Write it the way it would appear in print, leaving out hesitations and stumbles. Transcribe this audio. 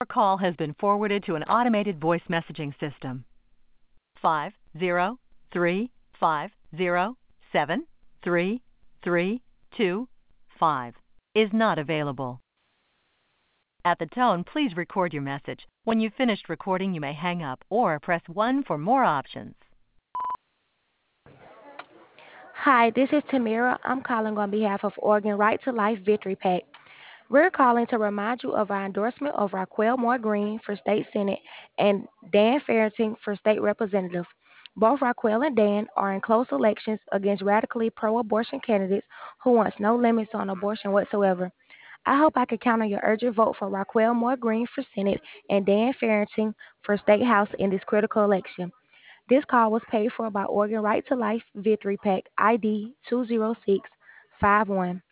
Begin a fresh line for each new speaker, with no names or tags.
call has been forwarded to an automated voice messaging system. 503-507-3325 is not available. At the tone, please record your message. When you've finished recording, you may hang up or press 1 for more options.
Hi, this is Tamira. I'm calling on behalf of Oregon Right to Life Victory PAC. We're calling to remind you of our endorsement of Raquel Moore Green for State Senate and Dan Farrington for State Representative. Both Raquel and Dan are in close elections against radically pro-abortion candidates who wants no limits on abortion whatsoever. I hope I can count on your urgent vote for Raquel Moore Green for Senate and Dan Farrington for State House in this critical election. This call was paid for by Oregon Right to Life Victory PAC ID 20651.